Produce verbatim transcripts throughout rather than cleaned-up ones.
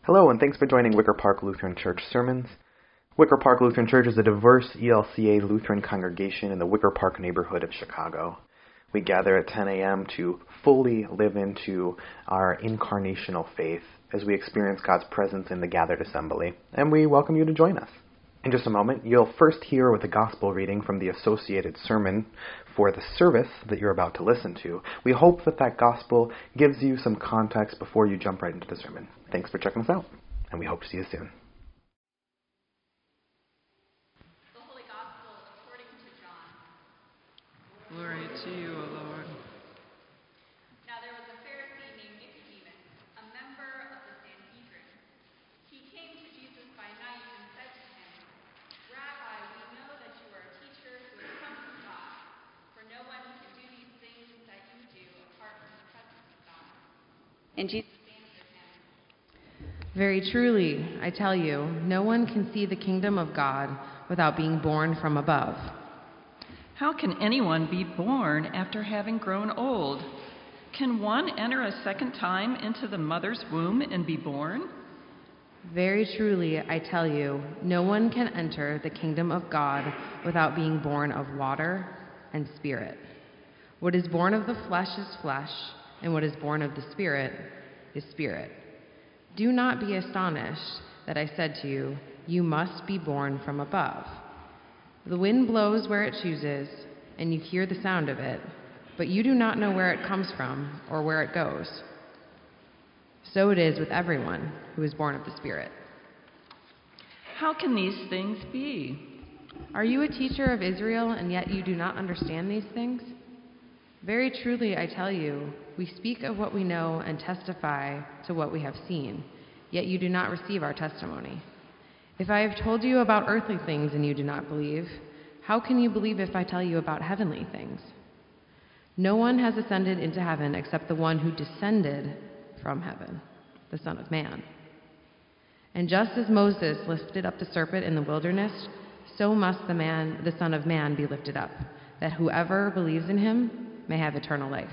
Hello, and thanks for joining Wicker Park Lutheran Church Sermons. Wicker Park Lutheran Church is a diverse E L C A Lutheran congregation in the Wicker Park neighborhood of Chicago. We gather at ten a.m. to fully live into our incarnational faith as we experience God's presence in the gathered assembly, and we welcome you to join us. In just a moment, you'll first hear with a gospel reading from the associated sermon for the service that you're about to listen to. We hope that that gospel gives you some context before you jump right into the sermon. Thanks for checking us out, and we hope to see you soon. The Holy Gospel according to John. Glory to you, O Lord. Now there was a Pharisee named Nicodemus, a member of the Sanhedrin. He came to Jesus by night and said to him, Rabbi, we know that you are a teacher who has come from God, for no one can do these things that you do apart from the presence of God. And Jesus answered him, Very truly, I tell you, no one can see the kingdom of God without being born from above. How can anyone be born after having grown old? Can one enter a second time into the mother's womb and be born? Very truly, I tell you, no one can enter the kingdom of God without being born of water and spirit. What is born of the flesh is flesh, and what is born of the Spirit is spirit. Do not be astonished that I said to you, you must be born from above. The wind blows where it chooses, and you hear the sound of it, but you do not know where it comes from or where it goes. So it is with everyone who is born of the Spirit. How can these things be? Are you a teacher of Israel, and yet you do not understand these things? Very truly, I tell you, we speak of what we know and testify to what we have seen, yet you do not receive our testimony. If I have told you about earthly things and you do not believe, how can you believe if I tell you about heavenly things? No one has ascended into heaven except the one who descended from heaven, the Son of Man. And just as Moses lifted up the serpent in the wilderness, so must the man, the Son of Man, be lifted up, that whoever believes in him may have eternal life.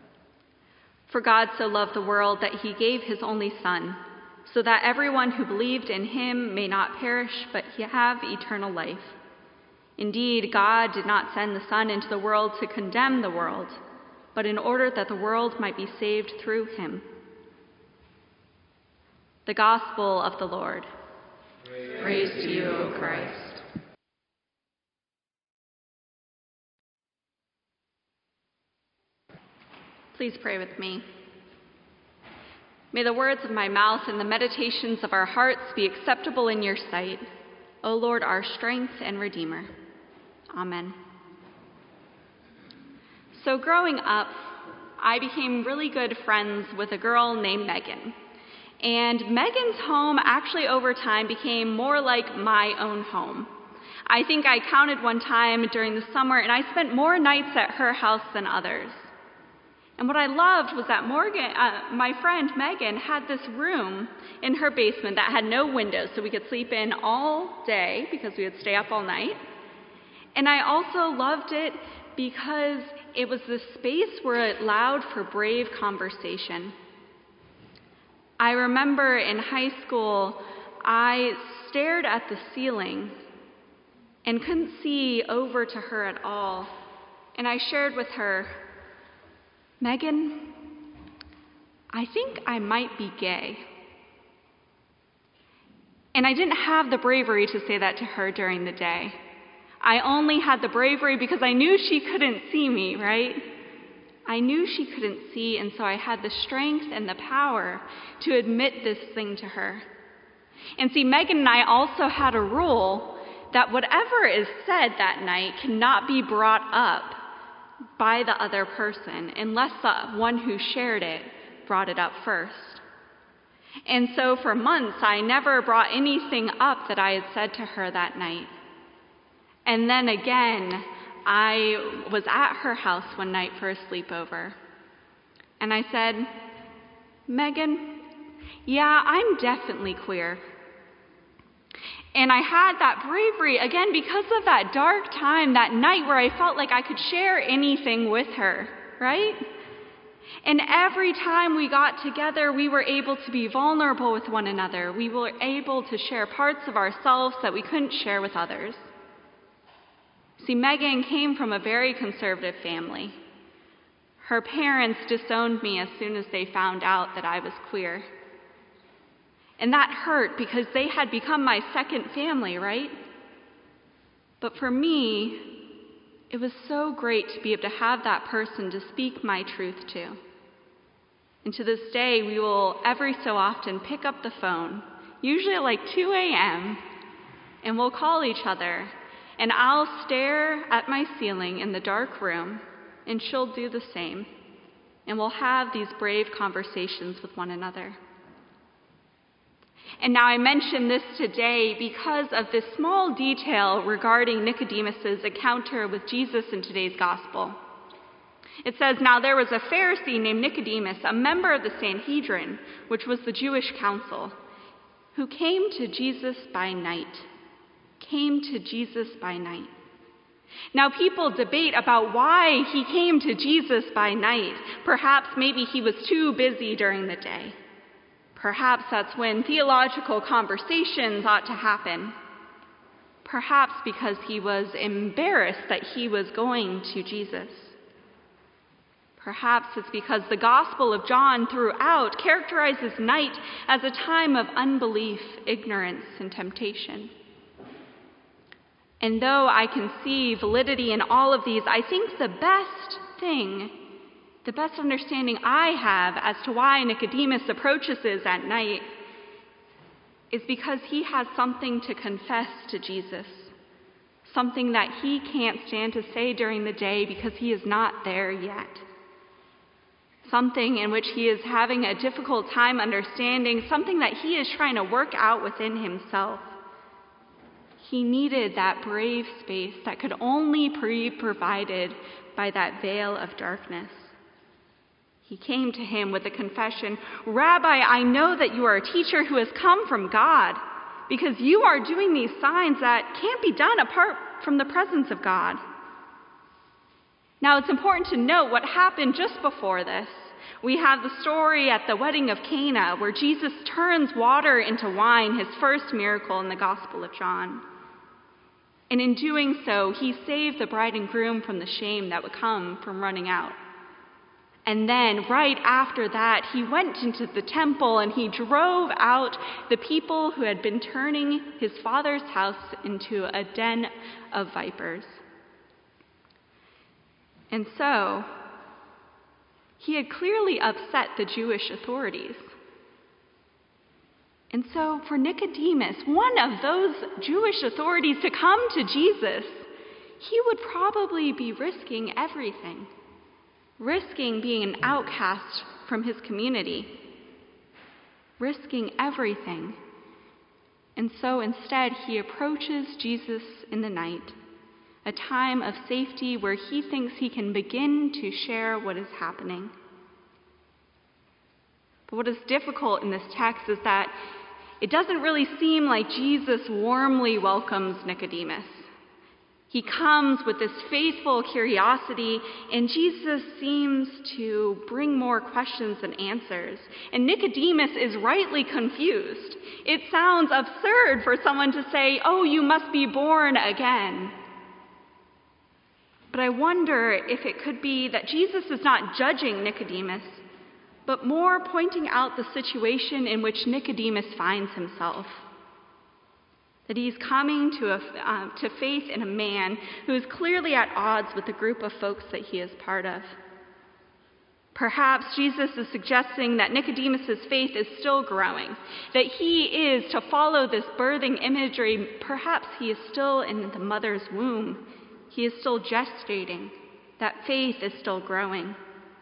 For God so loved the world that he gave his only Son, so that everyone who believed in him may not perish, but have eternal life. Indeed, God did not send the Son into the world to condemn the world, but in order that the world might be saved through him. The Gospel of the Lord. Praise, Praise to you, O Christ. Please pray with me. May the words of my mouth and the meditations of our hearts be acceptable in your sight, O Lord, our strength and Redeemer. Amen. So growing up, I became really good friends with a girl named Megan. And Megan's home actually over time became more like my own home. I think I counted one time during the summer, and I spent more nights at her house than others. And what I loved was that Morgan, uh, my friend Megan, had this room in her basement that had no windows, so we could sleep in all day because we would stay up all night. And I also loved it because it was the space where it allowed for brave conversation. I remember in high school, I stared at the ceiling and couldn't see over to her at all. And I shared with her, Megan, I think I might be gay. And I didn't have the bravery to say that to her during the day. I only had the bravery because I knew she couldn't see me, right? I knew she couldn't see, and so I had the strength and the power to admit this thing to her. And see, Megan and I also had a rule that whatever is said that night cannot be brought up by the other person unless the one who shared it brought it up first. And so for months, I never brought anything up that I had said to her that night. And then again, I was at her house one night for a sleepover. And I said, Megan, yeah, I'm definitely queer. And I had that bravery, again, because of that dark time, that night where I felt like I could share anything with her, right? And every time we got together, we were able to be vulnerable with one another. We were able to share parts of ourselves that we couldn't share with others. See, Megan came from a very conservative family. Her parents disowned me as soon as they found out that I was queer. And that hurt because they had become my second family, right? But for me, it was so great to be able to have that person to speak my truth to. And to this day, we will every so often pick up the phone, usually at like two a.m., and we'll call each other. And I'll stare at my ceiling in the dark room, and she'll do the same. And we'll have these brave conversations with one another. And now I mention this today because of this small detail regarding Nicodemus' encounter with Jesus in today's gospel. It says, "Now there was a Pharisee named Nicodemus, a member of the Sanhedrin, which was the Jewish council, who came to Jesus by night." Came to Jesus by night. Now people debate about why he came to Jesus by night. Perhaps maybe he was too busy during the day. Perhaps that's when theological conversations ought to happen. Perhaps because he was embarrassed that he was going to Jesus. Perhaps it's because the Gospel of John throughout characterizes night as a time of unbelief, ignorance, and temptation. And though I can see validity in all of these, I think the best thing, the best understanding I have as to why Nicodemus approaches us at night is because he has something to confess to Jesus, something that he can't stand to say during the day because he is not there yet, something in which he is having a difficult time understanding, something that he is trying to work out within himself. He needed that brave space that could only be provided by that veil of darkness. He came to him with a confession, "Rabbi, I know that you are a teacher who has come from God, because you are doing these signs that can't be done apart from the presence of God." Now, it's important to note what happened just before this. We have the story at the wedding of Cana, where Jesus turns water into wine, his first miracle in the Gospel of John. And in doing so, he saved the bride and groom from the shame that would come from running out. And then, right after that, he went into the temple and he drove out the people who had been turning his father's house into a den of vipers. And so, he had clearly upset the Jewish authorities. And so for Nicodemus, one of those Jewish authorities, to come to Jesus, he would probably be risking everything, risking being an outcast from his community, risking everything. And so instead, he approaches Jesus in the night, a time of safety where he thinks he can begin to share what is happening. But what is difficult in this text is that it doesn't really seem like Jesus warmly welcomes Nicodemus. He comes with this faithful curiosity, and Jesus seems to bring more questions than answers. And Nicodemus is rightly confused. It sounds absurd for someone to say, "Oh, you must be born again." But I wonder if it could be that Jesus is not judging Nicodemus, but more pointing out the situation in which Nicodemus finds himself. That he's coming to, a, uh, to faith in a man who is clearly at odds with the group of folks that he is part of. Perhaps Jesus is suggesting that Nicodemus' faith is still growing, that he is to follow this birthing imagery. Perhaps he is still in the mother's womb. He is still gestating. That faith is still growing.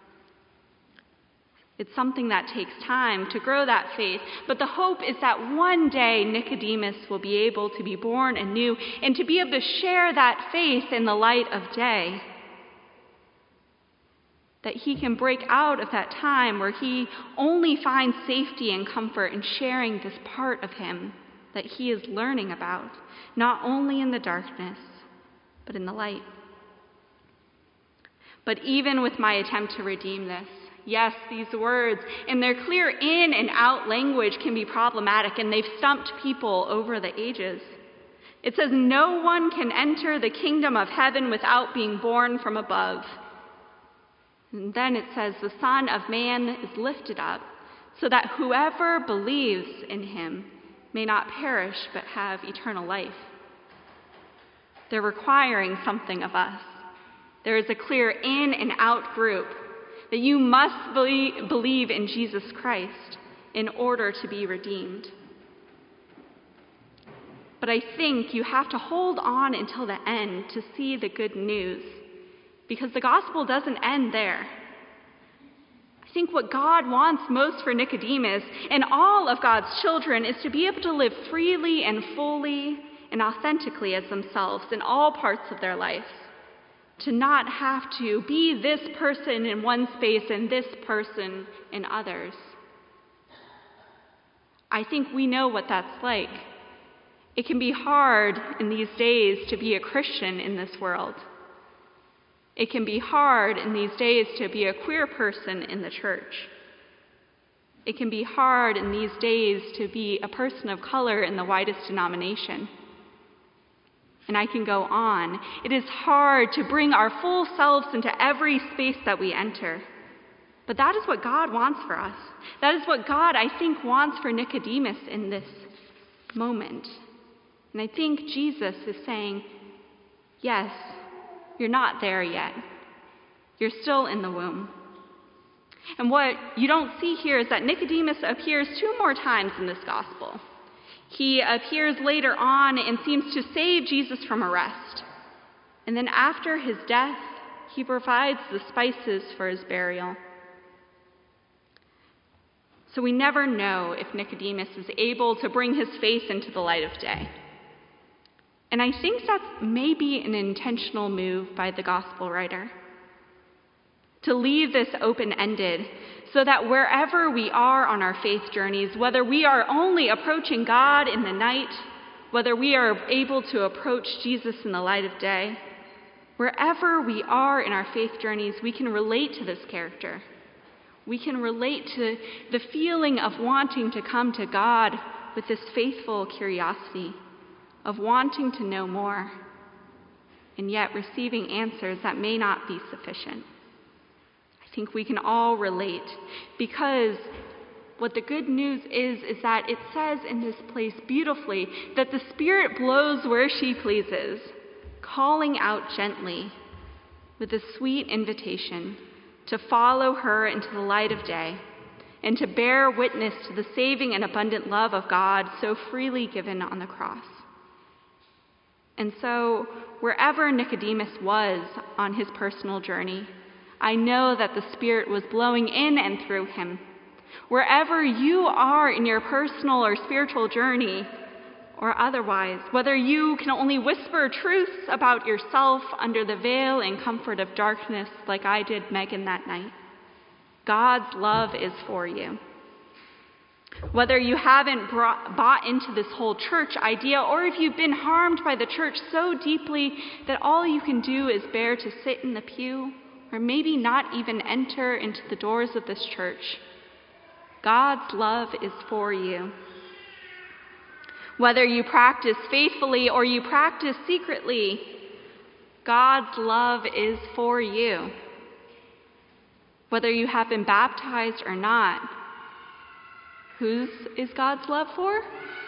It's something that takes time to grow that faith, but the hope is that one day Nicodemus will be able to be born anew and to be able to share that faith in the light of day. That he can break out of that time where he only finds safety and comfort in sharing this part of him that he is learning about, not only in the darkness, but in the light. But even with my attempt to redeem this, Yes, these words and their clear in and out language can be problematic, and they've stumped people over the ages. It says, "No one can enter the kingdom of heaven without being born from above." And then it says, "The Son of Man is lifted up, so that whoever believes in him may not perish but have eternal life." They're requiring something of us. There is a clear in and out group that you must believe in Jesus Christ in order to be redeemed. But I think you have to hold on until the end to see the good news, because the gospel doesn't end there. I think what God wants most for Nicodemus and all of God's children is to be able to live freely and fully and authentically as themselves in all parts of their life. To not have to be this person in one space and this person in others. I think we know what that's like. It can be hard in these days to be a Christian in this world. It can be hard in these days to be a queer person in the church. It can be hard in these days to be a person of color in the widest denomination. And I can go on. It is hard to bring our full selves into every space that we enter. But that is what God wants for us. That is what God, I think, wants for Nicodemus in this moment. And I think Jesus is saying, yes, you're not there yet. You're still in the womb. And what you don't see here is that Nicodemus appears two more times in this gospel. He appears later on and seems to save Jesus from arrest. And then after his death, he provides the spices for his burial. So we never know if Nicodemus is able to bring his faith into the light of day. And I think that's maybe an intentional move by the gospel writer, to leave this open-ended so that wherever we are on our faith journeys, whether we are only approaching God in the night, whether we are able to approach Jesus in the light of day, wherever we are in our faith journeys, we can relate to this character. We can relate to the feeling of wanting to come to God with this faithful curiosity, of wanting to know more, and yet receiving answers that may not be sufficient. I think we can all relate, because what the good news is, is that it says in this place beautifully that the Spirit blows where she pleases, calling out gently with a sweet invitation to follow her into the light of day and to bear witness to the saving and abundant love of God so freely given on the cross. And so, wherever Nicodemus was on his personal journey, I know that the Spirit was blowing in and through him. Wherever you are in your personal or spiritual journey, or otherwise, whether you can only whisper truths about yourself under the veil and comfort of darkness like I did Megan that night, God's love is for you. Whether you haven't brought, bought into this whole church idea, or if you've been harmed by the church so deeply that all you can do is bear to sit in the pew, or maybe not even enter into the doors of this church, God's love is for you. Whether you practice faithfully or you practice secretly, God's love is for you. Whether you have been baptized or not, whose is God's love for?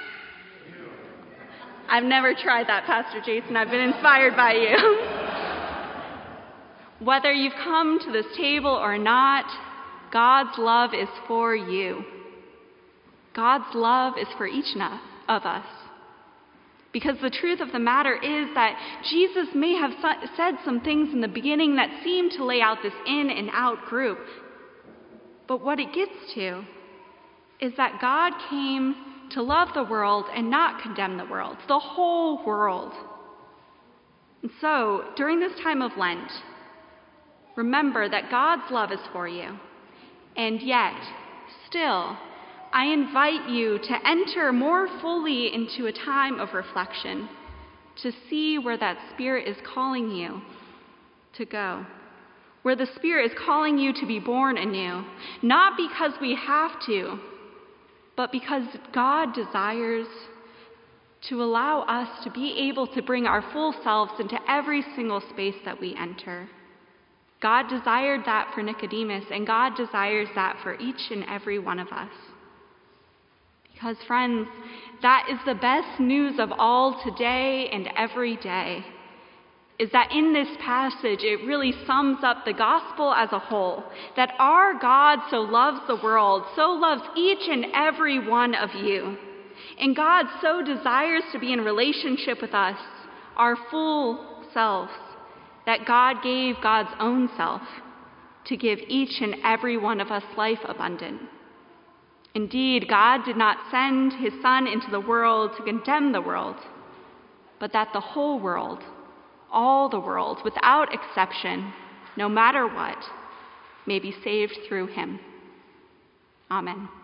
I've never tried that, Pastor Jason. I've been inspired by you. Whether you've come to this table or not, God's love is for you. God's love is for each of us. Because the truth of the matter is that Jesus may have said some things in the beginning that seem to lay out this in and out group. But what it gets to is that God came to love the world and not condemn the world, the whole world. And so, during this time of Lent, remember that God's love is for you. And yet, still, I invite you to enter more fully into a time of reflection, to see where that Spirit is calling you to go, where the Spirit is calling you to be born anew, not because we have to, but because God desires to allow us to be able to bring our full selves into every single space that we enter. God desired that for Nicodemus, and God desires that for each and every one of us. Because, friends, that is the best news of all today and every day, is that in this passage it really sums up the gospel as a whole, that our God so loves the world, so loves each and every one of you, and God so desires to be in relationship with us, our full selves, that God gave God's own self to give each and every one of us life abundant. Indeed, God did not send his Son into the world to condemn the world, but that the whole world, all the world, without exception, no matter what, may be saved through him. Amen.